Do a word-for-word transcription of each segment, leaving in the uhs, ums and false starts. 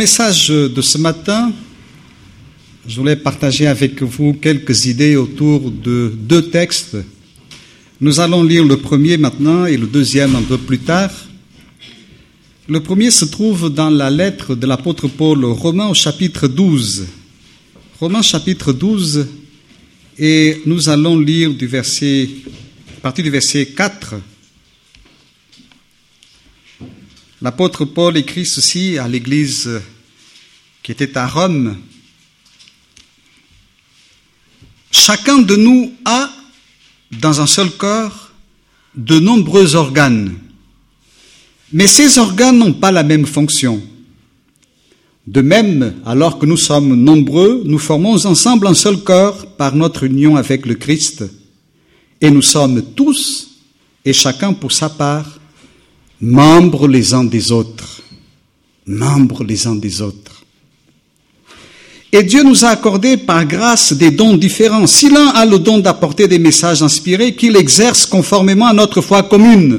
Le message de ce matin, je voulais partager avec vous quelques idées autour de deux textes. Nous allons lire le premier maintenant et le deuxième un peu plus tard. Le premier se trouve dans la lettre de l'apôtre Paul aux Romains au chapitre douze. Romains chapitre douze, et nous allons lire du verset, à partir du verset quatre. L'apôtre Paul écrit ceci à l'église qui était à Rome. Chacun de nous a, dans un seul corps, de nombreux organes. Mais ces organes n'ont pas la même fonction. De même, alors que nous sommes nombreux, nous formons ensemble un seul corps par notre union avec le Christ. Et nous sommes tous, et chacun pour sa part, membres les uns des autres. Membres les uns des autres. Et Dieu nous a accordé par grâce des dons différents. Si l'un a le don d'apporter des messages inspirés, qu'il exerce conformément à notre foi commune.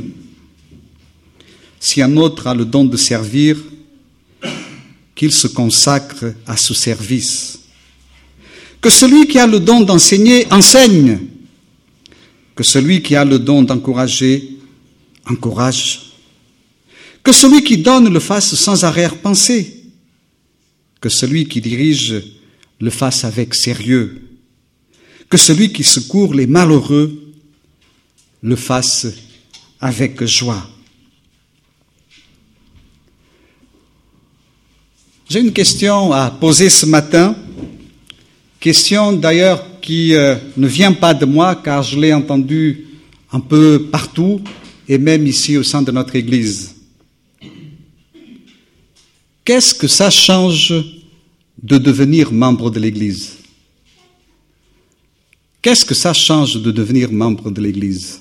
Si un autre a le don de servir, qu'il se consacre à ce service. Que celui qui a le don d'enseigner, enseigne. Que celui qui a le don d'encourager, encourage. Que celui qui donne le fasse sans arrière-pensée. Que celui qui dirige le fasse avec sérieux. Que celui qui secourt les malheureux le fasse avec joie. J'ai une question à poser ce matin, question d'ailleurs qui euh, ne vient pas de moi car je l'ai entendue un peu partout et même ici au sein de notre Église. Qu'est-ce que ça change de devenir membre de l'Église? Qu'est-ce que ça change de devenir membre de l'Église?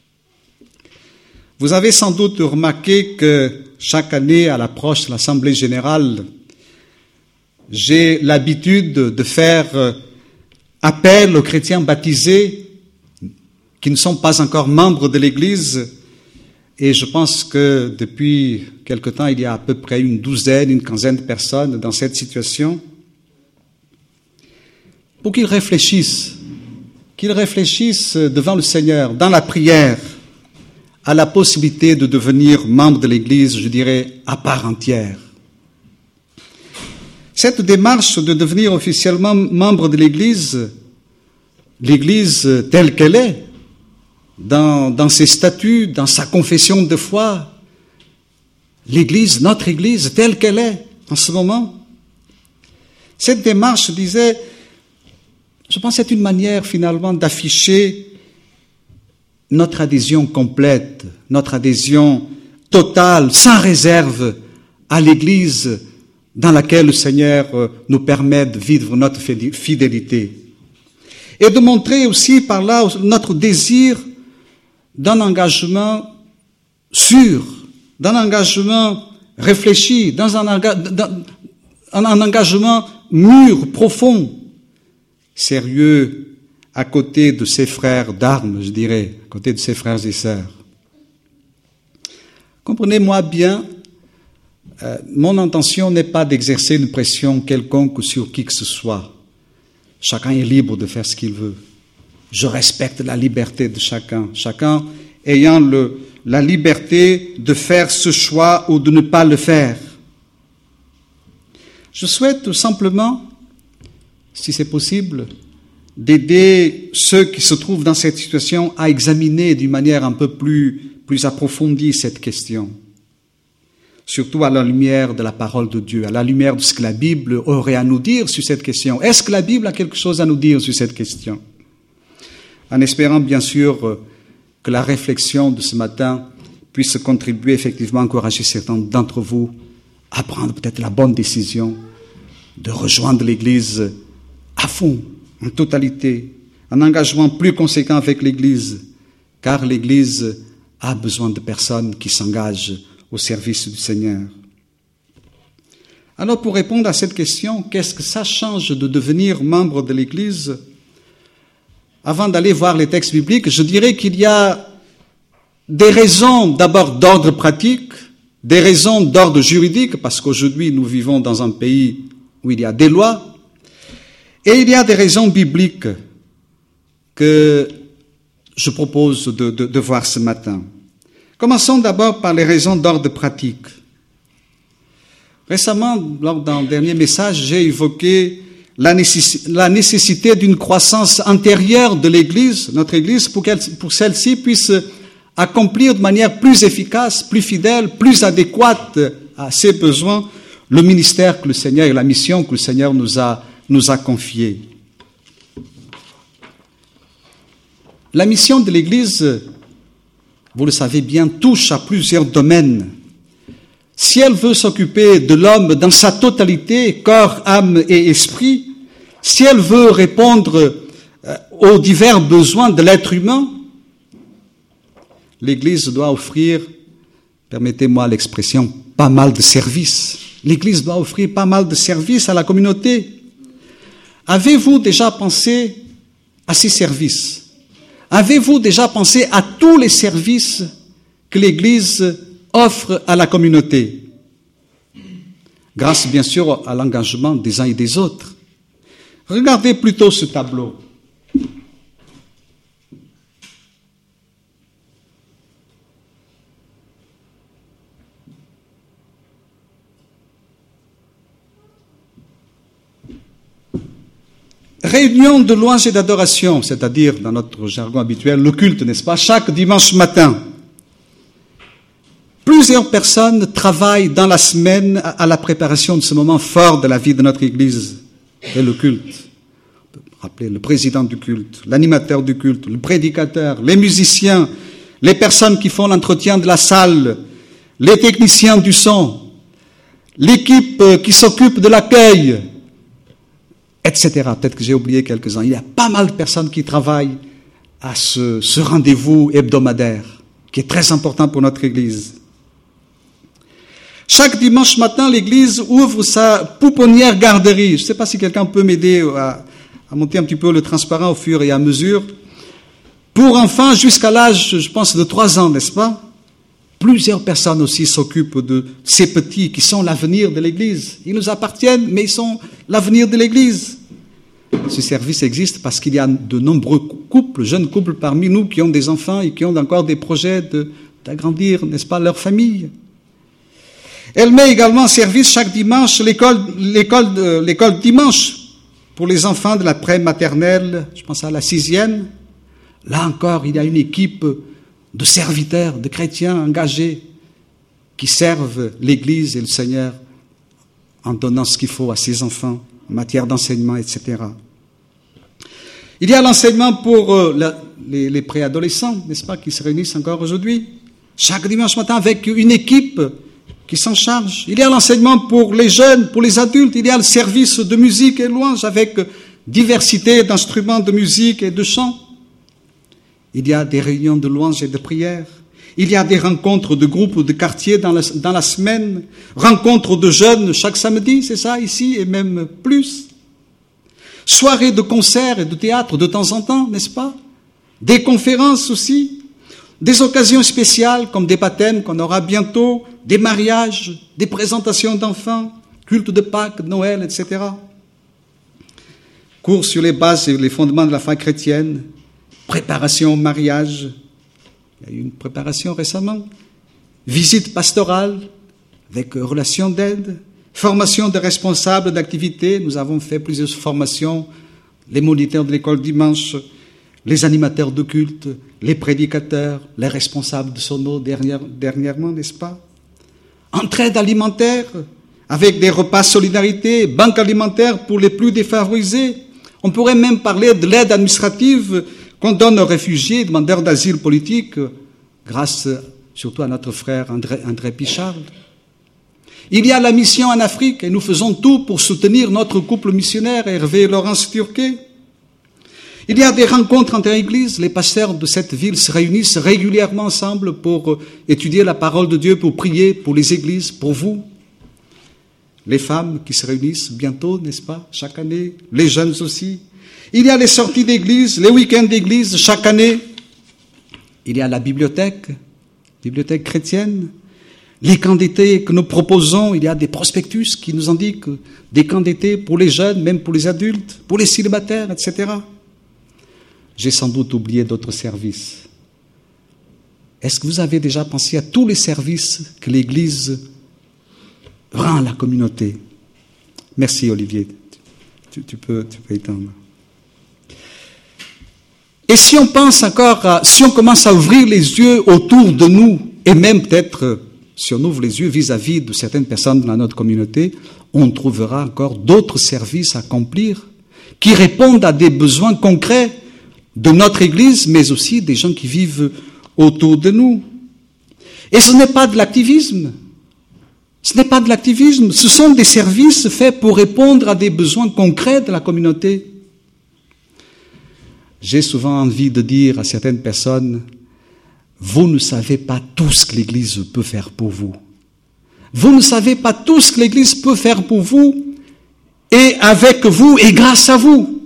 Vous avez sans doute remarqué que chaque année, à l'approche de l'Assemblée générale, j'ai l'habitude de faire appel aux chrétiens baptisés qui ne sont pas encore membres de l'Église. Et je pense que depuis quelque temps, il y a à peu près une douzaine, une quinzaine de personnes dans cette situation, pour qu'ils réfléchissent, qu'ils réfléchissent devant le Seigneur, dans la prière, à la possibilité de devenir membre de l'Église, je dirais, à part entière. Cette démarche de devenir officiellement membre de l'Église, l'Église telle qu'elle est, dans, dans ses statuts, dans sa confession de foi, l'Église, notre Église telle qu'elle est en ce moment, cette démarche, je disais, je pense que c'est une manière finalement d'afficher notre adhésion complète, notre adhésion totale, sans réserve à l'Église dans laquelle le Seigneur nous permet de vivre notre fidélité. Et de montrer aussi par là notre désir d'un engagement sûr, d'un engagement réfléchi, dans un, dans un engagement mûr, profond, sérieux, à côté de ses frères d'armes, je dirais, à côté de ses frères et sœurs. Comprenez-moi bien, euh, mon intention n'est pas d'exercer une pression quelconque sur qui que ce soit. Chacun est libre de faire ce qu'il veut. Je respecte la liberté de chacun, chacun ayant le, la liberté de faire ce choix ou de ne pas le faire. Je souhaite tout simplement, si c'est possible, d'aider ceux qui se trouvent dans cette situation à examiner d'une manière un peu plus, plus approfondie cette question. Surtout à la lumière de la parole de Dieu, à la lumière de ce que la Bible aurait à nous dire sur cette question. Est-ce que la Bible a quelque chose à nous dire sur cette question? En espérant bien sûr que la réflexion de ce matin puisse contribuer effectivement à encourager certains d'entre vous à prendre peut-être la bonne décision de rejoindre l'Église à fond, en totalité, un engagement plus conséquent avec l'Église, car l'Église a besoin de personnes qui s'engagent au service du Seigneur. Alors pour répondre à cette question, qu'est-ce que ça change de devenir membre de l'Église? Avant d'aller voir les textes bibliques, je dirais qu'il y a des raisons d'abord d'ordre pratique des raisons d'ordre juridique, parce qu'aujourd'hui nous vivons dans un pays où il y a des lois, et il y a des raisons bibliques que je propose de, de, de voir ce matin. Commençons d'abord par les raisons d'ordre pratique. Récemment, lors d'un dernier message, j'ai évoqué la nécessité, la nécessité d'une croissance intérieure de l'Église, notre Église, pour qu'elle, pour celle-ci puisse accomplir de manière plus efficace, plus fidèle, plus adéquate à ses besoins le ministère que le Seigneur et la mission que le Seigneur nous a, nous a confiée. La mission de l'Église, vous le savez bien, touche à plusieurs domaines. Si elle veut s'occuper de l'homme dans sa totalité, corps, âme et esprit, si elle veut répondre aux divers besoins de l'être humain, l'Église doit offrir, permettez-moi l'expression, pas mal de services. L'Église doit offrir pas mal de services à la communauté. Avez-vous déjà pensé à ces services? Avez-vous déjà pensé à tous les services que l'Église offre à la communauté? Grâce bien sûr à l'engagement des uns et des autres. Regardez plutôt ce tableau. Réunion de louange et d'adoration, c'est-à-dire, dans notre jargon habituel, le culte, n'est-ce pas, chaque dimanche matin. Plusieurs personnes travaillent dans la semaine à la préparation de ce moment fort de la vie de notre Église, et le culte. On peut rappeler le président du culte, l'animateur du culte, le prédicateur, les musiciens, les personnes qui font l'entretien de la salle, les techniciens du son, l'équipe qui s'occupe de l'accueil, et cetera. Peut-être que j'ai oublié quelques-uns. Il y a pas mal de personnes qui travaillent à ce, ce rendez-vous hebdomadaire, qui est très important pour notre Église. Chaque dimanche matin, l'Église ouvre sa pouponnière garderie. Je ne sais pas si quelqu'un peut m'aider à, à monter un petit peu le transparent au fur et à mesure. Pour enfants jusqu'à l'âge, je pense, de trois ans, n'est-ce pas? Plusieurs personnes aussi s'occupent de ces petits qui sont l'avenir de l'Église. Ils nous appartiennent, mais ils sont l'avenir de l'Église. Ce service existe parce qu'il y a de nombreux couples, jeunes couples parmi nous qui ont des enfants et qui ont encore des projets de, d'agrandir, n'est-ce pas, leur famille. Elle met également en service chaque dimanche l'école, l'école, de, l'école dimanche pour les enfants de la pré-maternelle, je pense à la sixième. Là encore, il y a une équipe de serviteurs, de chrétiens engagés qui servent l'Église et le Seigneur en donnant ce qu'il faut à ses enfants en matière d'enseignement, et cetera. Il y a l'enseignement pour euh, la, les, les préadolescents, n'est-ce pas, qui se réunissent encore aujourd'hui, chaque dimanche matin avec une équipe qui s'en charge. Il y a l'enseignement pour les jeunes, pour les adultes, il y a le service de musique et louange avec diversité d'instruments de musique et de chant. Il y a des réunions de louange et de prière. Il y a des rencontres de groupes ou de quartiers dans la, dans la semaine. Rencontres de jeunes chaque samedi, c'est ça, ici, et même plus. Soirées de concerts et de théâtre de temps en temps, n'est-ce pas? Des conférences aussi. Des occasions spéciales comme des baptêmes qu'on aura bientôt, des mariages, des présentations d'enfants, culte de Pâques, Noël, et cetera. Cours sur les bases et les fondements de la foi chrétienne. Préparation au mariage, il y a eu une préparation récemment, visite pastorale avec relation d'aide, formation de responsables d'activités, nous avons fait plusieurs formations, les moniteurs de l'école dimanche, les animateurs de culte, les prédicateurs, les responsables de sono dernière, dernièrement, n'est-ce pas? Entraide alimentaire, avec des repas solidarité, banque alimentaire pour les plus défavorisés. On pourrait même parler de l'aide administrative qu'on donne aux réfugiés, demandeurs d'asile politique, grâce surtout à notre frère André, André Pichard. Il y a la mission en Afrique, et nous faisons tout pour soutenir notre couple missionnaire, Hervé et Laurence Turquet. Il y a des rencontres entre églises, les pasteurs de cette ville se réunissent régulièrement ensemble pour étudier la parole de Dieu, pour prier pour les églises, pour vous. Les femmes qui se réunissent bientôt, n'est-ce pas, chaque année, les jeunes aussi. Il y a les sorties d'église, les week-ends d'église chaque année. Il y a la bibliothèque, bibliothèque chrétienne, les camps d'été que nous proposons, il y a des prospectus qui nous indiquent des camps d'été pour les jeunes, même pour les adultes, pour les célibataires, et cetera. J'ai sans doute oublié d'autres services. Est-ce que vous avez déjà pensé à tous les services que l'Église rend à la communauté? Merci Olivier, tu, tu, peux, tu peux éteindre. Et si on pense encore, à, si on commence à ouvrir les yeux autour de nous, et même peut-être si on ouvre les yeux vis-à-vis de certaines personnes dans notre communauté, on trouvera encore d'autres services à accomplir qui répondent à des besoins concrets de notre Église, mais aussi des gens qui vivent autour de nous. Et ce n'est pas de l'activisme. Ce n'est pas de l'activisme. Ce sont des services faits pour répondre à des besoins concrets de la communauté. J'ai souvent envie de dire à certaines personnes, vous ne savez pas tout ce que l'Église peut faire pour vous. Vous ne savez pas tout ce que l'Église peut faire pour vous, et avec vous, et grâce à vous.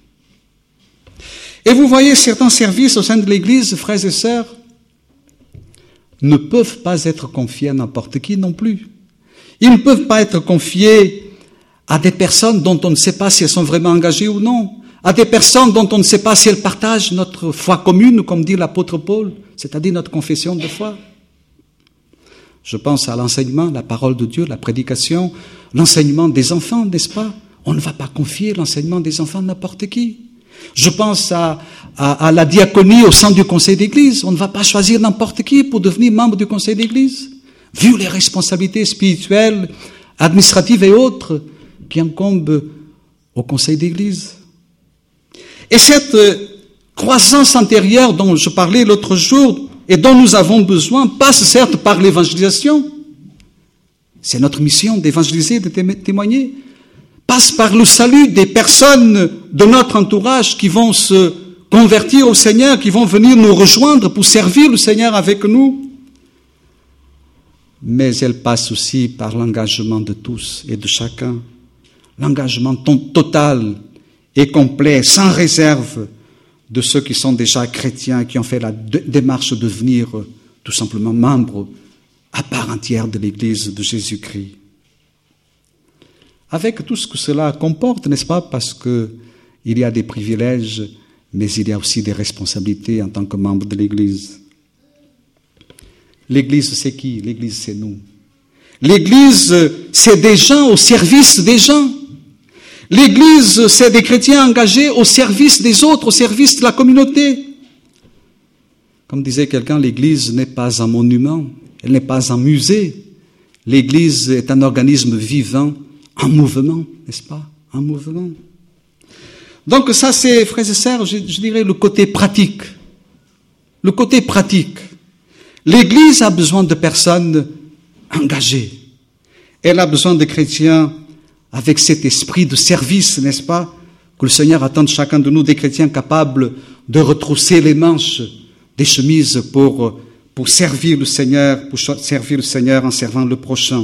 Et vous voyez, certains services au sein de l'Église, frères et sœurs, ne peuvent pas être confiés à n'importe qui non plus. Ils ne peuvent pas être confiés à des personnes dont on ne sait pas si elles sont vraiment engagées ou non, à des personnes dont on ne sait pas si elles partagent notre foi commune, comme dit l'apôtre Paul, c'est-à-dire notre confession de foi. Je pense à l'enseignement, la parole de Dieu, la prédication, l'enseignement des enfants, n'est-ce pas? On ne va pas confier l'enseignement des enfants à n'importe qui. Je pense à, à, à la diaconie au sein du conseil d'église. On ne va pas choisir n'importe qui pour devenir membre du conseil d'église, vu les responsabilités spirituelles, administratives et autres qui incombent au conseil d'église. Et cette croissance intérieure dont je parlais l'autre jour et dont nous avons besoin passe certes par l'évangélisation. C'est notre mission d'évangéliser, de témoigner. Passe par le salut des personnes de notre entourage qui vont se convertir au Seigneur, qui vont venir nous rejoindre pour servir le Seigneur avec nous. Mais elle passe aussi par l'engagement de tous et de chacun. L'engagement total et complet, sans réserve, de ceux qui sont déjà chrétiens, qui ont fait la démarche de devenir tout simplement membres à part entière de l'Église de Jésus-Christ. Avec tout ce que cela comporte, n'est-ce pas, parce qu'il y a des privilèges, mais il y a aussi des responsabilités en tant que membre de l'Église. L'Église, c'est qui? L'Église, c'est nous. L'Église, c'est des gens au service des gens. L'Église, c'est des chrétiens engagés au service des autres, au service de la communauté. Comme disait quelqu'un, l'Église n'est pas un monument, elle n'est pas un musée. L'Église est un organisme vivant, en mouvement, n'est-ce pas? En mouvement. Donc ça, c'est, frères et sœurs, je, je dirais le côté pratique. Le côté pratique. L'Église a besoin de personnes engagées. Elle a besoin de chrétiens avec cet esprit de service, n'est-ce pas, que le Seigneur attend de chacun de nous, des chrétiens capables de retrousser les manches des chemises pour, pour servir le Seigneur, pour servir le Seigneur en servant le prochain.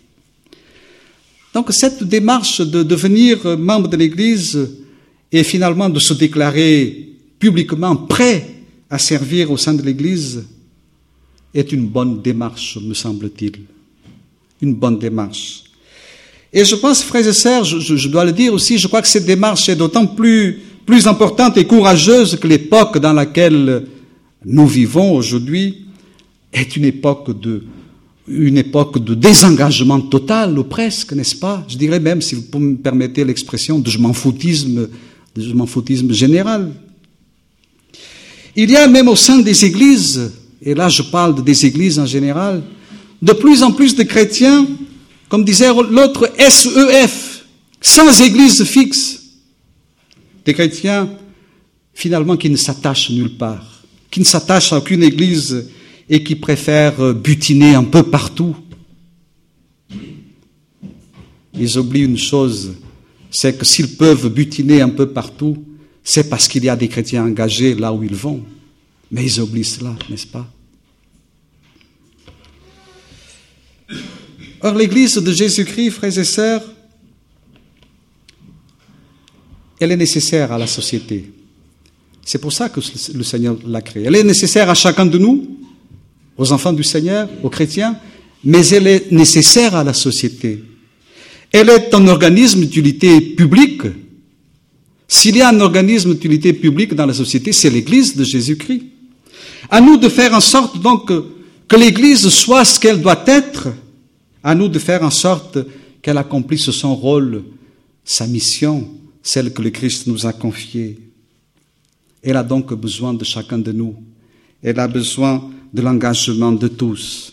Donc cette démarche de devenir membre de l'Église et finalement de se déclarer publiquement prêt à servir au sein de l'Église est une bonne démarche, me semble-t-il. Une bonne démarche. Et je pense, frères et sœurs, je, je, je dois le dire aussi, je crois que cette démarche est d'autant plus, plus importante et courageuse que l'époque dans laquelle nous vivons aujourd'hui est une époque de, une époque de désengagement total, ou presque, n'est-ce pas? Je dirais même, si vous me permettez l'expression, de je m'en foutisme, de je m'en foutisme général. Il y a même au sein des églises, et là je parle des églises en général, de plus en plus de chrétiens, comme disait l'autre, S E F, sans église fixe. Des chrétiens, finalement, qui ne s'attachent nulle part, qui ne s'attachent à aucune église et qui préfèrent butiner un peu partout. Ils oublient une chose, c'est que s'ils peuvent butiner un peu partout, c'est parce qu'il y a des chrétiens engagés là où ils vont. Mais ils oublient cela, n'est-ce pas? Or, l'Église de Jésus-Christ, frères et sœurs, elle est nécessaire à la société. C'est pour ça que le Seigneur l'a créée. Elle est nécessaire à chacun de nous, aux enfants du Seigneur, aux chrétiens, mais elle est nécessaire à la société. Elle est un organisme d'utilité publique. S'il y a un organisme d'utilité publique dans la société, c'est l'Église de Jésus-Christ. À nous de faire en sorte donc que l'Église soit ce qu'elle doit être. À nous de faire en sorte qu'elle accomplisse son rôle, sa mission, celle que le Christ nous a confiée. Elle a donc besoin de chacun de nous. Elle a besoin de l'engagement de tous.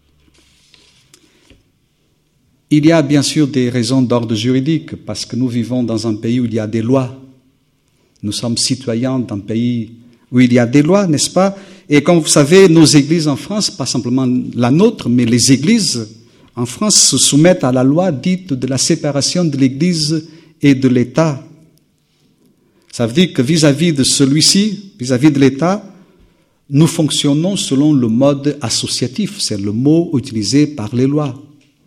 Il y a bien sûr des raisons d'ordre juridique, parce que nous vivons dans un pays où il y a des lois. Nous sommes citoyens d'un pays où il y a des lois, n'est-ce pas? Et comme vous savez, nos églises en France, pas simplement la nôtre, mais les églises en France se soumettent à la loi dite de la séparation de l'Église et de l'État. Ça veut dire que vis-à-vis de celui-ci, vis-à-vis de l'État, nous fonctionnons selon le mode associatif. C'est le mot utilisé par les lois.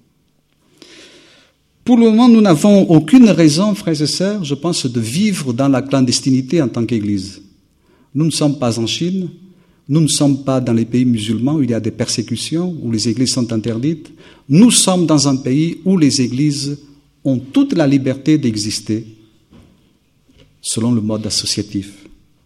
Pour le moment, nous n'avons aucune raison, frères et sœurs, je pense, de vivre dans la clandestinité en tant qu'Église. Nous ne sommes pas en Chine, nous ne sommes pas dans les pays musulmans où il y a des persécutions, où les églises sont interdites. Nous sommes dans un pays où les églises ont toute la liberté d'exister selon le mode associatif.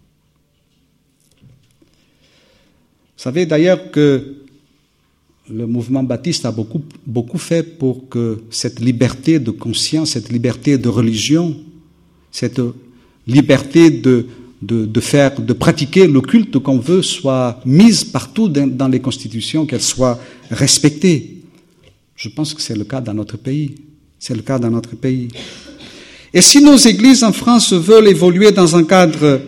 Vous savez d'ailleurs que le mouvement baptiste a beaucoup, beaucoup fait pour que cette liberté de conscience, cette liberté de religion, cette liberté de, de, de faire, de pratiquer le culte qu'on veut soit mise partout dans, dans les constitutions, qu'elle soit respectée. Je pense que c'est le cas dans notre pays. C'est le cas dans notre pays. Et si nos églises en France veulent évoluer dans un cadre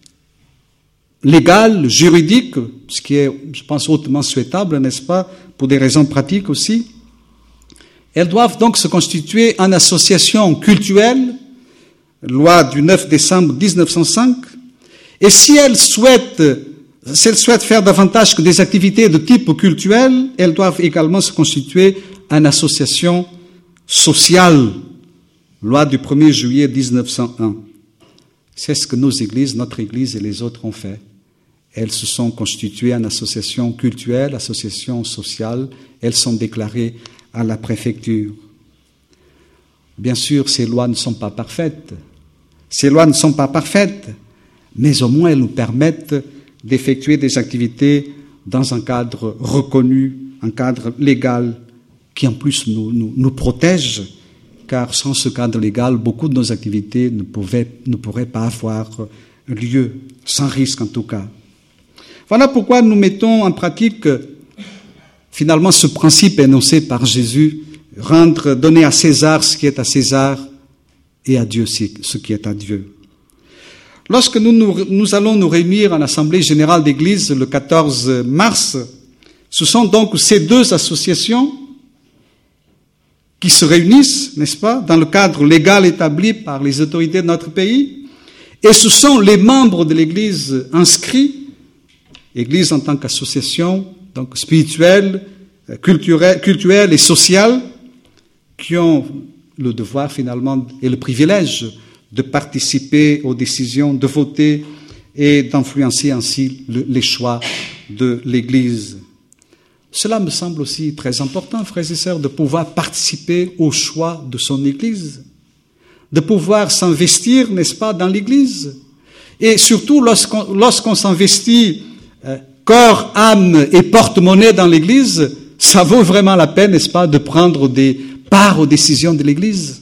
légal, juridique, ce qui est, je pense, hautement souhaitable, n'est-ce pas, pour des raisons pratiques aussi, elles doivent donc se constituer en association cultuelle, loi du neuf décembre mille neuf cent cinq, et si elles souhaitent, si elles souhaitent faire davantage que des activités de type cultuel, elles doivent également se constituer en association sociale, loi du premier juillet mille neuf cent un. C'est ce que nos églises, notre église et les autres ont fait. Elles se sont constituées en association cultuelle, association sociale. Elles sont déclarées à la préfecture. Bien sûr, ces lois ne sont pas parfaites. Ces lois ne sont pas parfaites, mais au moins elles nous permettent d'effectuer des activités dans un cadre reconnu, un cadre légal, qui en plus nous, nous, nous protège, car sans ce cadre légal, beaucoup de nos activités ne, pouvaient, ne pourraient pas avoir lieu, sans risque en tout cas. Voilà pourquoi nous mettons en pratique finalement ce principe énoncé par Jésus, rendre, donner à César ce qui est à César et à Dieu ce qui est à Dieu. Lorsque nous, nous, nous allons nous réunir en Assemblée générale d'Église le quatorze mars, ce sont donc ces deux associations qui se réunissent, n'est-ce pas, dans le cadre légal établi par les autorités de notre pays, et ce sont les membres de l'Église inscrits, Église en tant qu'association, donc spirituelle, culturelle, culturelle et sociale, qui ont le devoir finalement et le privilège de participer aux décisions, de voter et d'influencer ainsi le, les choix de l'Église. Cela me semble aussi très important, frères et sœurs, de pouvoir participer au choix de son Église, de pouvoir s'investir, n'est-ce pas, dans l'Église. Et surtout, lorsqu'on, lorsqu'on s'investit euh, corps, âme et porte-monnaie dans l'Église, ça vaut vraiment la peine, n'est-ce pas, de prendre des parts aux décisions de l'Église.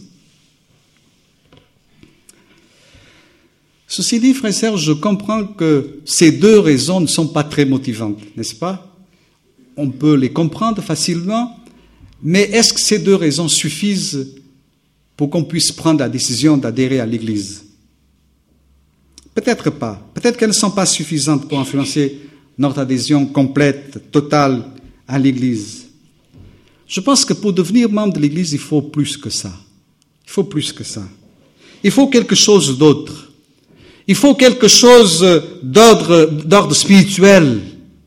Ceci dit, frères et sœurs, je comprends que ces deux raisons ne sont pas très motivantes, n'est-ce pas? On peut les comprendre facilement, mais est-ce que ces deux raisons suffisent pour qu'on puisse prendre la décision d'adhérer à l'Église? Peut-être pas. Peut-être qu'elles ne sont pas suffisantes pour influencer notre adhésion complète, totale à l'Église. Je pense que pour devenir membre de l'Église, il faut plus que ça. Il faut plus que ça. Il faut quelque chose d'autre. Il faut quelque chose d'ordre, d'ordre spirituel,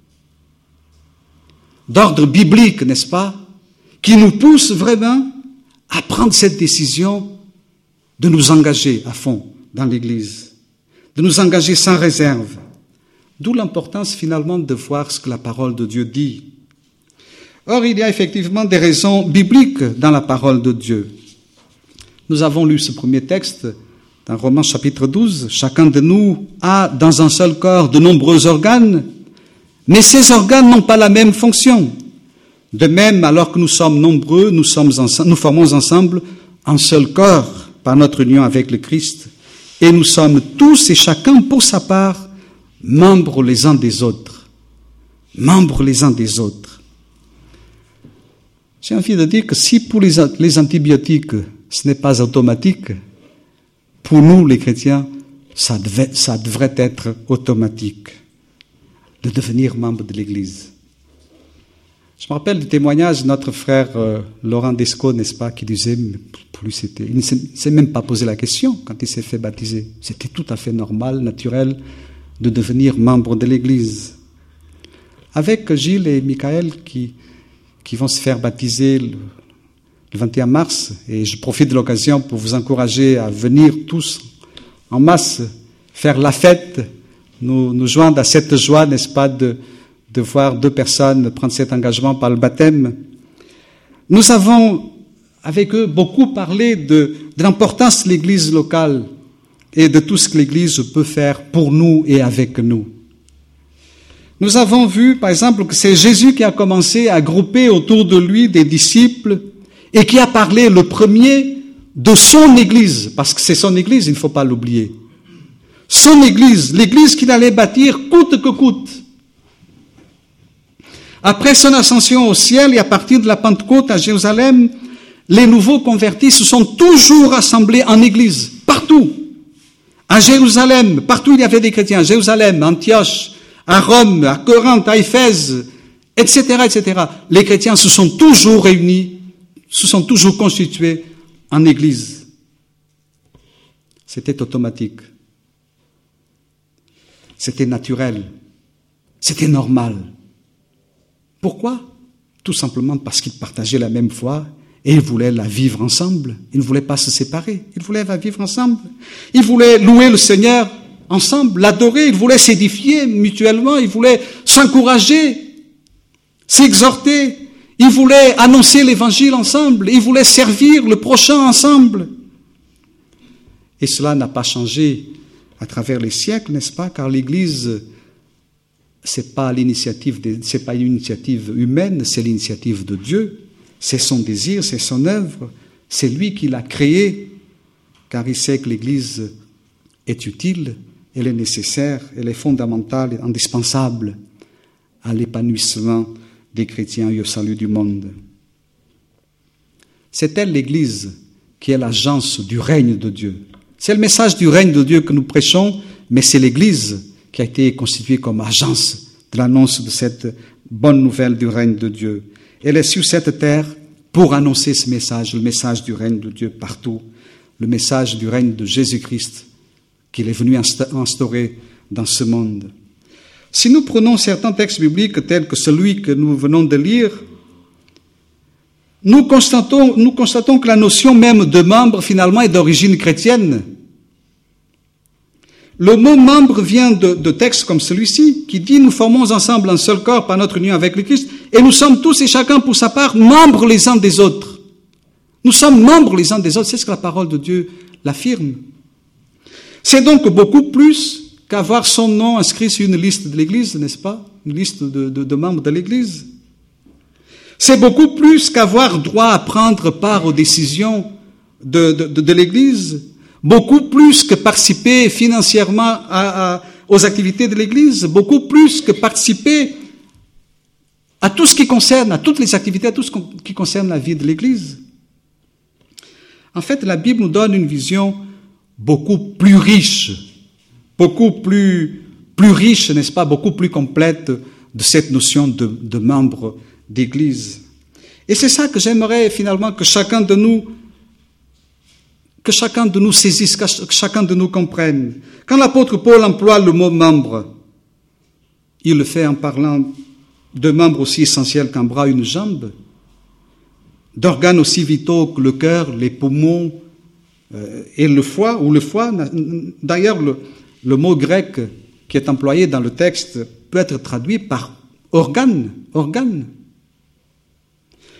d'ordre biblique, n'est-ce pas, qui nous pousse vraiment à prendre cette décision de nous engager à fond dans l'Église, de nous engager sans réserve. D'où l'importance finalement de voir ce que la parole de Dieu dit. Or, il y a effectivement des raisons bibliques dans la parole de Dieu. Nous avons lu ce premier texte dans Romains chapitre douze. Chacun de nous a dans un seul corps de nombreux organes, mais ces organes n'ont pas la même fonction. De même, alors que nous sommes nombreux, nous, sommes ensemble, nous formons ensemble un seul corps par notre union avec le Christ. Et nous sommes tous et chacun pour sa part membres les uns des autres. Membres les uns des autres. J'ai envie de dire que si pour les, les antibiotiques, ce n'est pas automatique, pour nous, les chrétiens, ça, devait, ça devrait être automatique, de devenir membre de l'Église. Je me rappelle du témoignage de notre frère euh, Laurent Descaux, n'est-ce pas, qui disait, pour lui, c'était, il ne s'est, s'est même pas posé la question quand il s'est fait baptiser. C'était tout à fait normal, naturel, de devenir membre de l'Église. Avec Gilles et Michael qui... qui vont se faire baptiser le, le vingt et un mars, et je profite de l'occasion pour vous encourager à venir tous en masse, faire la fête, nous, nous joindre à cette joie, n'est-ce pas, de, de voir deux personnes prendre cet engagement par le baptême. Nous avons, avec eux, beaucoup parlé de, de l'importance de l'Église locale et de tout ce que l'Église peut faire pour nous et avec nous. Nous avons vu, par exemple, que c'est Jésus qui a commencé à grouper autour de lui des disciples et qui a parlé le premier de son Église, parce que c'est son Église, il ne faut pas l'oublier. Son Église, l'Église qu'il allait bâtir coûte que coûte. Après son ascension au ciel et à partir de la Pentecôte à Jérusalem, les nouveaux convertis se sont toujours rassemblés en Église, partout. À Jérusalem, partout il y avait des chrétiens, Jérusalem, Antioche, à Rome, à Corinthe, à Éphèse, et cetera, et cetera. Les chrétiens se sont toujours réunis, se sont toujours constitués en Église. C'était automatique. C'était naturel. C'était normal. Pourquoi? Tout simplement parce qu'ils partageaient la même foi et ils voulaient la vivre ensemble. Ils ne voulaient pas se séparer. Ils voulaient la vivre ensemble. Ils voulaient louer le Seigneur ensemble, l'adorer, ils voulaient s'édifier mutuellement, ils voulaient s'encourager, s'exhorter, ils voulaient annoncer l'évangile ensemble, ils voulaient servir le prochain ensemble. Et cela n'a pas changé à travers les siècles, n'est-ce pas? Car l'Église, c'est pas l'initiative, de, c'est pas une initiative humaine, c'est l'initiative de Dieu. C'est son désir, c'est son œuvre, c'est lui qui l'a créée, car il sait que l'Église est utile. Elle est nécessaire, elle est fondamentale et indispensable à l'épanouissement des chrétiens et au salut du monde. C'est elle, l'Église, qui est l'agence du règne de Dieu. C'est le message du règne de Dieu que nous prêchons, mais c'est l'Église qui a été constituée comme agence de l'annonce de cette bonne nouvelle du règne de Dieu. Elle est sur cette terre pour annoncer ce message, le message du règne de Dieu partout, le message du règne de Jésus-Christ, qu'il est venu instaurer dans ce monde. Si nous prenons certains textes bibliques tels que celui que nous venons de lire, nous constatons, nous constatons que la notion même de membre finalement est d'origine chrétienne. Le mot membre vient de, de textes comme celui-ci qui dit « Nous formons ensemble un seul corps par notre union avec le Christ et nous sommes tous et chacun pour sa part membres les uns des autres. » Nous sommes membres les uns des autres, c'est ce que la parole de Dieu l'affirme. C'est donc beaucoup plus qu'avoir son nom inscrit sur une liste de l'Église, n'est-ce pas? Une liste de, de, de membres de l'Église. C'est beaucoup plus qu'avoir droit à prendre part aux décisions de, de, de, de l'Église. Beaucoup plus que participer financièrement à, à, aux activités de l'Église. Beaucoup plus que participer à tout ce qui concerne, à toutes les activités, à tout ce qui concerne la vie de l'Église. En fait, la Bible nous donne une vision beaucoup plus riche, beaucoup plus, plus riche, n'est-ce pas, beaucoup plus complète de cette notion de, de membre d'Église. Et c'est ça que j'aimerais finalement que chacun de nous, que chacun de nous saisisse, que chacun de nous comprenne. Quand l'apôtre Paul emploie le mot membre, il le fait en parlant de membres aussi essentiels qu'un bras, une jambe, d'organes aussi vitaux que le cœur, les poumons, Euh, et le foie, ou le foie, d'ailleurs le, le mot grec qui est employé dans le texte peut être traduit par organe, organe.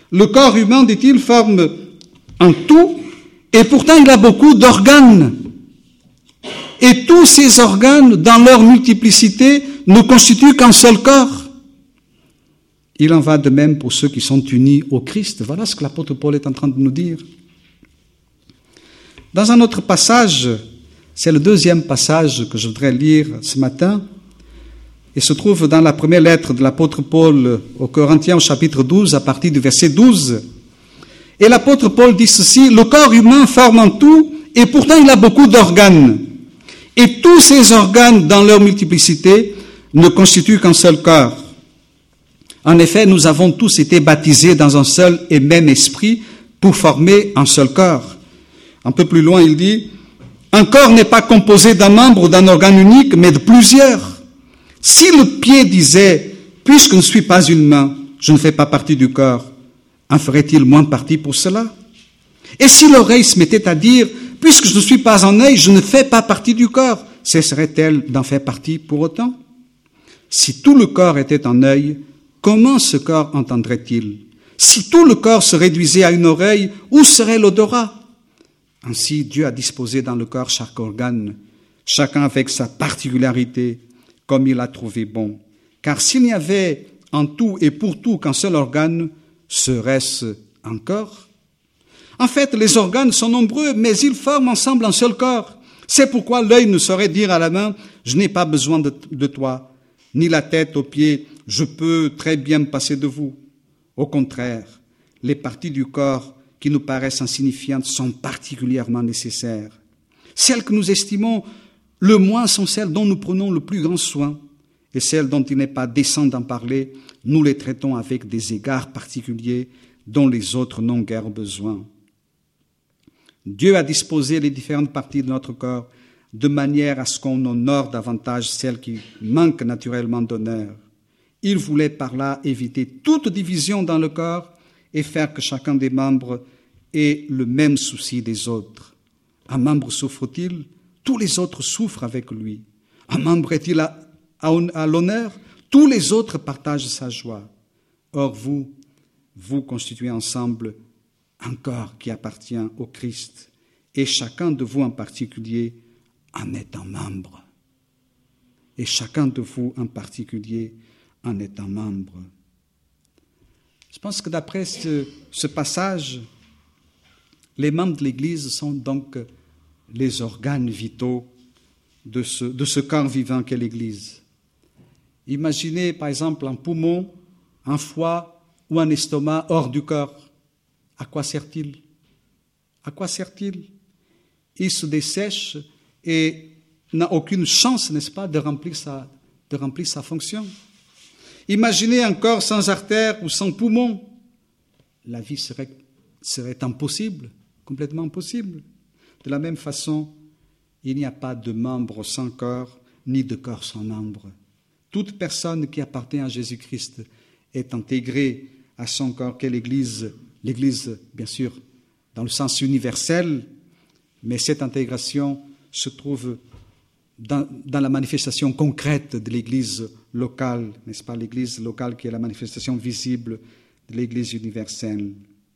Le corps humain, dit-il, forme un tout, et pourtant il a beaucoup d'organes. Et tous ces organes, dans leur multiplicité, ne constituent qu'un seul corps. Il en va de même pour ceux qui sont unis au Christ. Voilà ce que l'apôtre Paul est en train de nous dire. Dans un autre passage, c'est le deuxième passage que je voudrais lire ce matin, il se trouve dans la première lettre de l'apôtre Paul aux Corinthiens au chapitre douze, à partir du verset douze. Et l'apôtre Paul dit ceci: « Le corps humain forme un tout, et pourtant il a beaucoup d'organes. Et tous ces organes, dans leur multiplicité, ne constituent qu'un seul corps. En effet, nous avons tous été baptisés dans un seul et même esprit pour former un seul corps. » Un peu plus loin, il dit, « Un corps n'est pas composé d'un membre ou d'un organe unique, mais de plusieurs. Si le pied disait, puisque je ne suis pas une main, je ne fais pas partie du corps, en ferait-il moins partie pour cela? Et si l'oreille se mettait à dire, puisque je ne suis pas un œil, je ne fais pas partie du corps, cesserait-elle d'en faire partie pour autant? Si tout le corps était un œil, comment ce corps entendrait-il? Si tout le corps se réduisait à une oreille, où serait l'odorat? Ainsi, Dieu a disposé dans le corps chaque organe, chacun avec sa particularité, comme il a trouvé bon. Car s'il n'y avait en tout et pour tout qu'un seul organe, serait-ce un corps? En fait, les organes sont nombreux, mais ils forment ensemble un seul corps. C'est pourquoi l'œil ne saurait dire à la main, « Je n'ai pas besoin de, de toi », ni la tête aux pieds, « Je peux très bien me passer de vous ». Au contraire, les parties du corps qui nous paraissent insignifiantes sont particulièrement nécessaires. Celles que nous estimons le moins sont celles dont nous prenons le plus grand soin, et celles dont il n'est pas décent d'en parler, nous les traitons avec des égards particuliers dont les autres n'ont guère besoin. Dieu a disposé les différentes parties de notre corps de manière à ce qu'on honore davantage celles qui manquent naturellement d'honneur. Il voulait par là éviter toute division dans le corps et faire que chacun des membres ait le même souci des autres. Un membre souffre-t-il? Tous les autres souffrent avec lui. Un membre est-il à, à, à l'honneur? Tous les autres partagent sa joie. Or vous, vous constituez ensemble un corps qui appartient au Christ, et chacun de vous en particulier en est un membre. Et chacun de vous en particulier en est un membre. Je pense que d'après ce, ce passage, les membres de l'Église sont donc les organes vitaux de ce, de ce corps vivant qu'est l'Église. Imaginez par exemple un poumon, un foie ou un estomac hors du corps. À quoi sert-il? À quoi sert-il? Il se dessèche et n'a aucune chance, n'est-ce pas, de remplir sa, de remplir sa fonction. Imaginez un corps sans artères ou sans poumons. La vie serait, serait impossible, complètement impossible. De la même façon, il n'y a pas de membre sans corps, ni de corps sans membre. Toute personne qui appartient à Jésus-Christ est intégrée à son corps qu'est l'Église. L'Église, bien sûr, dans le sens universel, mais cette intégration se trouve dans, dans la manifestation concrète de l'Église locale, n'est-ce pas, l'Église locale qui est la manifestation visible de l'Église universelle.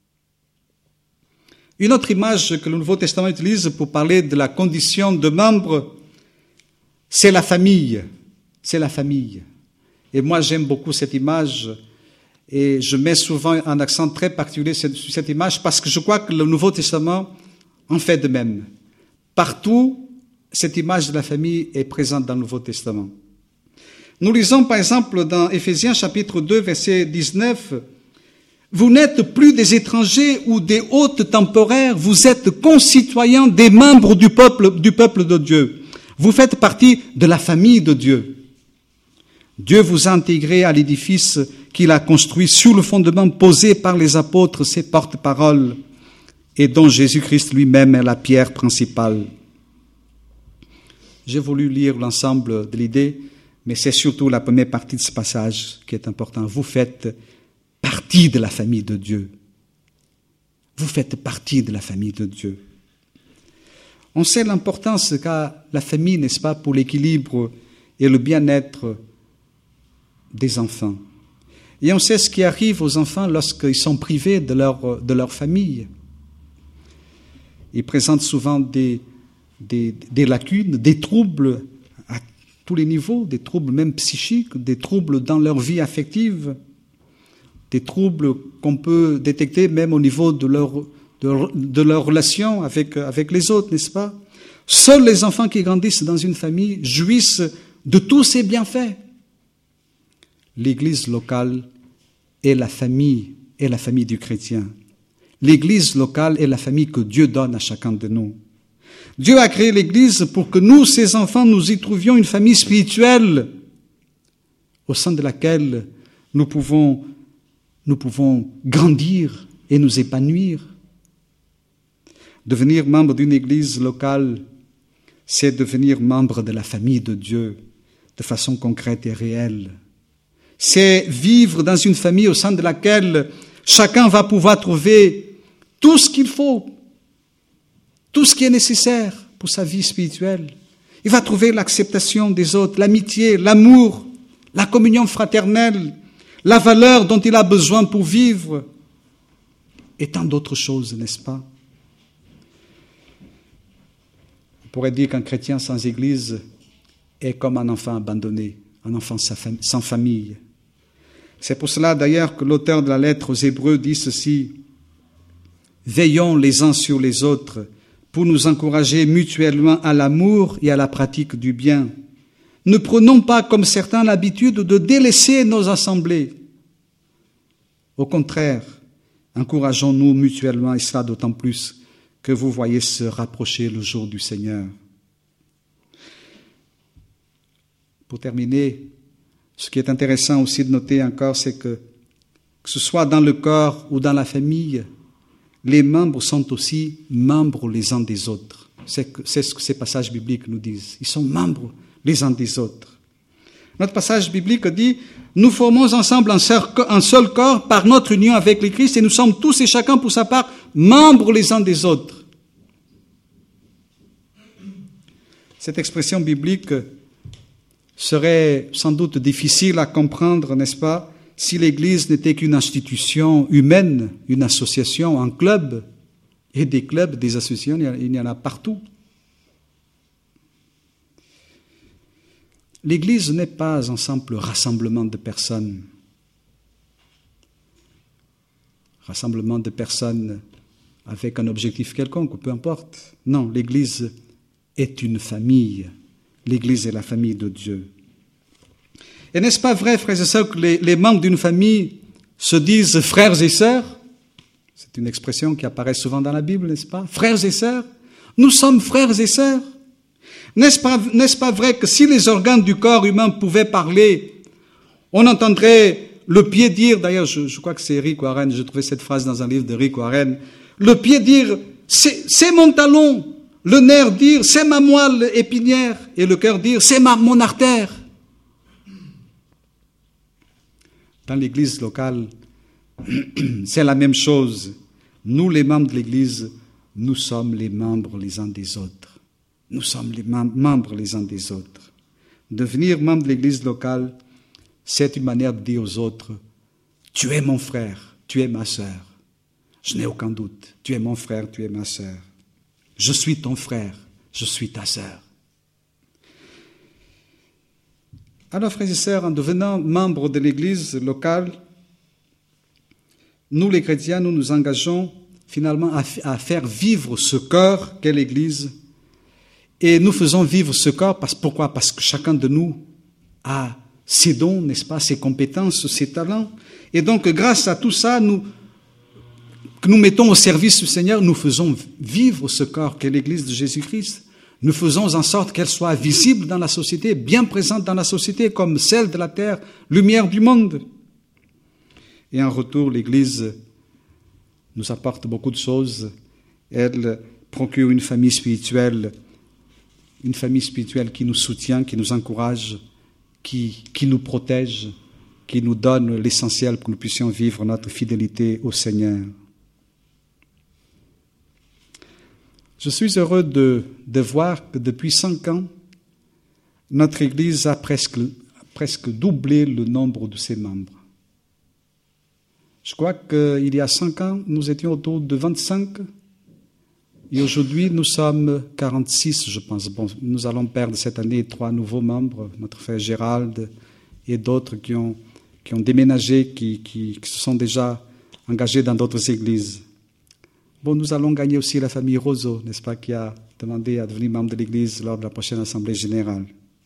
Une autre image que le Nouveau Testament utilise pour parler de la condition de membre, c'est la famille. C'est la famille. Et moi, j'aime beaucoup cette image et je mets souvent un accent très particulier sur cette image parce que je crois que le Nouveau Testament en fait de même. Partout, cette image de la famille est présente dans le Nouveau Testament. Nous lisons par exemple dans Éphésiens chapitre deux, verset dix-neuf, « Vous n'êtes plus des étrangers ou des hôtes temporaires, vous êtes concitoyens des membres du peuple, du peuple de Dieu. Vous faites partie de la famille de Dieu. Dieu vous a intégré à l'édifice qu'il a construit sur le fondement posé par les apôtres, ses porte-paroles, et dont Jésus-Christ lui-même est la pierre principale. » J'ai voulu lire l'ensemble de l'idée, mais c'est surtout la première partie de ce passage qui est importante. Vous faites partie de la famille de Dieu. Vous faites partie de la famille de Dieu. On sait l'importance qu'a la famille, n'est-ce pas, pour l'équilibre et le bien-être des enfants. Et on sait ce qui arrive aux enfants lorsqu'ils sont privés de leur, de leur famille. Ils présentent souvent des, des, des lacunes, des troubles à tous les niveaux, des troubles même psychiques, des troubles dans leur vie affective, des troubles qu'on peut détecter même au niveau de leur, de, de leur relation avec, avec les autres, n'est-ce pas? Seuls les enfants qui grandissent dans une famille jouissent de tous ces bienfaits. L'église locale est la famille, est la famille du chrétien. L'église locale est la famille que Dieu donne à chacun de nous. Dieu a créé l'église pour que nous, ses enfants, nous y trouvions une famille spirituelle au sein de laquelle nous pouvons, nous pouvons grandir et nous épanouir. Devenir membre d'une église locale, c'est devenir membre de la famille de Dieu de façon concrète et réelle. C'est vivre dans une famille au sein de laquelle chacun va pouvoir trouver tout ce qu'il faut, tout ce qui est nécessaire pour sa vie spirituelle. Il va trouver l'acceptation des autres, l'amitié, l'amour, la communion fraternelle, la valeur dont il a besoin pour vivre, et tant d'autres choses, n'est-ce pas? On pourrait dire qu'un chrétien sans église est comme un enfant abandonné, un enfant sans famille. C'est pour cela d'ailleurs que l'auteur de la lettre aux Hébreux dit ceci: « Veillons les uns sur les autres pour nous encourager mutuellement à l'amour et à la pratique du bien. Ne prenons pas comme certains l'habitude de délaisser nos assemblées. Au contraire, encourageons-nous mutuellement, et cela d'autant plus que vous voyez se rapprocher le jour du Seigneur. » Pour terminer, ce qui est intéressant aussi de noter encore, c'est que, que ce soit dans le corps ou dans la famille, les membres sont aussi membres les uns des autres. C'est, c'est ce que ces passages bibliques nous disent. Ils sont membres les uns des autres. Notre passage biblique dit « Nous formons ensemble un seul corps par notre union avec le Christ et nous sommes tous et chacun pour sa part membres les uns des autres. » Cette expression biblique serait sans doute difficile à comprendre, n'est-ce pas, si l'Église n'était qu'une institution humaine, une association, un club, et des clubs, des associations, il y en a partout. L'Église n'est pas un simple rassemblement de personnes. Rassemblement de personnes avec un objectif quelconque, peu importe. Non, l'Église est une famille. L'Église est la famille de Dieu. Et n'est-ce pas vrai, frères et sœurs, que les, les membres d'une famille se disent frères et sœurs? C'est une expression qui apparaît souvent dans la Bible, n'est-ce pas? Frères et sœurs, nous sommes frères et sœurs. N'est-ce pas, n'est-ce pas vrai que si les organes du corps humain pouvaient parler, on entendrait le pied dire, d'ailleurs je, je crois que c'est Rick Warren, j'ai trouvé cette phrase dans un livre de Rick Warren, le pied dire c'est, c'est mon talon, le nerf dire c'est ma moelle épinière et le cœur dire c'est ma, mon artère. Dans l'église locale, c'est la même chose. Nous, les membres de l'église, nous sommes les membres les uns des autres. Nous sommes les mem- membres les uns des autres. Devenir membre de l'église locale, c'est une manière de dire aux autres, tu es mon frère, tu es ma sœur. Je n'ai aucun doute. Tu es mon frère, tu es ma sœur. Je suis ton frère, je suis ta sœur. Alors, frères et sœurs, en devenant membres de l'église locale, nous, les chrétiens, nous nous engageons finalement à, à faire vivre ce corps qu'est l'église. Et nous faisons vivre ce corps, parce, pourquoi? Parce que chacun de nous a ses dons, n'est-ce pas, ses compétences, ses talents. Et donc, grâce à tout ça, nous, que nous mettons au service du Seigneur, nous faisons vivre ce corps qu'est l'église de Jésus-Christ. Nous faisons en sorte qu'elle soit visible dans la société, bien présente dans la société, comme celle de la terre, lumière du monde. Et en retour, l'Église nous apporte beaucoup de choses. Elle procure une famille spirituelle, une famille spirituelle qui nous soutient, qui nous encourage, qui, qui nous protège, qui nous donne l'essentiel pour que nous puissions vivre notre fidélité au Seigneur. Je suis heureux de, de voir que depuis cinq ans, notre Église a presque, presque doublé le nombre de ses membres. Je crois qu'il y a cinq ans, nous étions autour de vingt-cinq. Et aujourd'hui, nous sommes quarante-six, je pense. Bon, nous allons perdre cette année trois nouveaux membres, notre frère Gérald et d'autres qui ont, qui ont déménagé, qui, qui, qui se sont déjà engagés dans d'autres églises. Bon, nous allons gagner aussi la famille Roseau, n'est-ce pas, qui a demandé à devenir membre de l'église lors de la prochaine assemblée générale.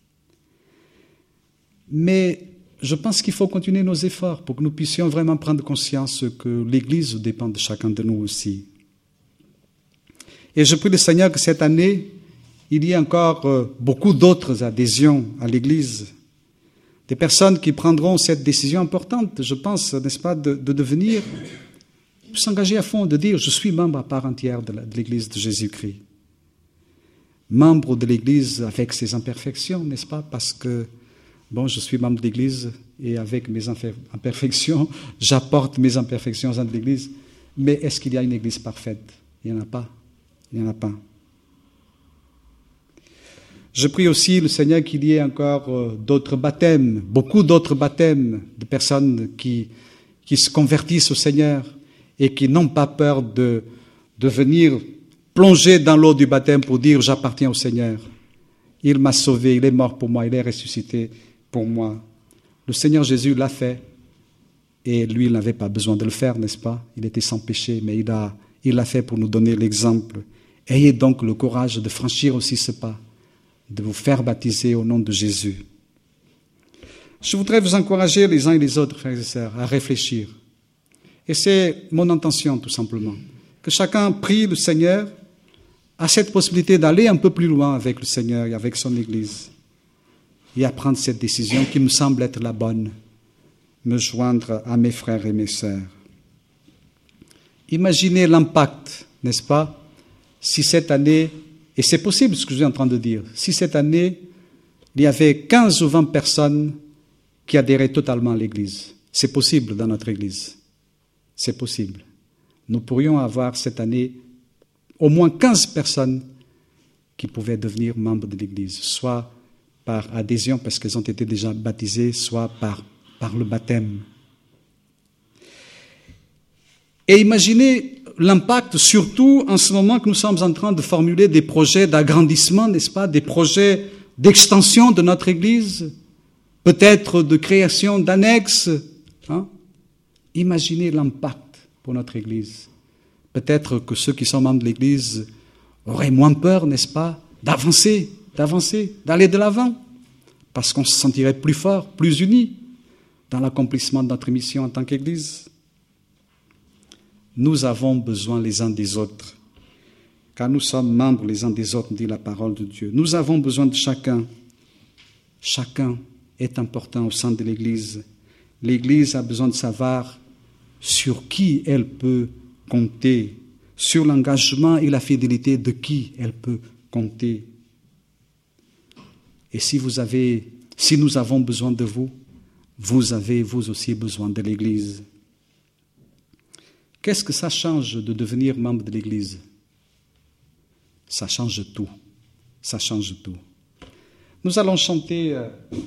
Mais je pense qu'il faut continuer nos efforts pour que nous puissions vraiment prendre conscience que l'église dépend de chacun de nous aussi. Et je prie le Seigneur que cette année, il y ait encore beaucoup d'autres adhésions à l'Église. Des personnes qui prendront cette décision importante, je pense, n'est-ce pas, de, de devenir, de s'engager à fond, de dire « je suis membre à part entière de l'Église de Jésus-Christ ». Membre de l'Église avec ses imperfections, n'est-ce pas, parce que, bon, je suis membre de l'Église et avec mes imperfections, j'apporte mes imperfections à l'Église. Mais est-ce qu'il y a une Église parfaite? Il n'y en a pas. Il n'y en a pas. Je prie aussi le Seigneur qu'il y ait encore d'autres baptêmes, beaucoup d'autres baptêmes de personnes qui, qui se convertissent au Seigneur et qui n'ont pas peur de, de venir plonger dans l'eau du baptême pour dire « j'appartiens au Seigneur ». Il m'a sauvé, il est mort pour moi, il est ressuscité pour moi. Le Seigneur Jésus l'a fait et lui, il n'avait pas besoin de le faire, n'est-ce pas? Il était sans péché, mais il a, il l'a fait pour nous donner l'exemple. Ayez donc le courage de franchir aussi ce pas, de vous faire baptiser au nom de Jésus. Je voudrais vous encourager les uns et les autres, frères et sœurs, à réfléchir. Et c'est mon intention, tout simplement, que chacun prie le Seigneur à cette possibilité d'aller un peu plus loin avec le Seigneur et avec son Église et à prendre cette décision qui me semble être la bonne, me joindre à mes frères et mes sœurs. Imaginez l'impact, n'est-ce pas, si cette année, et c'est possible ce que je suis en train de dire, si cette année, il y avait quinze ou vingt personnes qui adhéraient totalement à l'Église. C'est possible dans notre Église. C'est possible. Nous pourrions avoir cette année au moins quinze personnes qui pouvaient devenir membres de l'Église, soit par adhésion parce qu'elles ont été déjà baptisées, soit par, par le baptême. Et imaginez l'impact, surtout en ce moment que nous sommes en train de formuler des projets d'agrandissement, n'est-ce pas, des projets d'extension de notre Église, peut-être de création d'annexes. Hein? Imaginez l'impact pour notre Église. Peut-être que ceux qui sont membres de l'Église auraient moins peur, n'est-ce pas, d'avancer, d'avancer, d'aller de l'avant, parce qu'on se sentirait plus fort, plus unis dans l'accomplissement de notre mission en tant qu'Église. Nous avons besoin les uns des autres, car nous sommes membres les uns des autres, dit la parole de Dieu. Nous avons besoin de chacun. Chacun est important au sein de l'Église. L'Église a besoin de savoir sur qui elle peut compter, sur l'engagement et la fidélité de qui elle peut compter. Et si vous avez, si nous avons besoin de vous, vous avez vous aussi besoin de l'Église. Qu'est-ce que ça change de devenir membre de l'Église? Ça change tout. Ça change tout. Nous allons chanter... Euh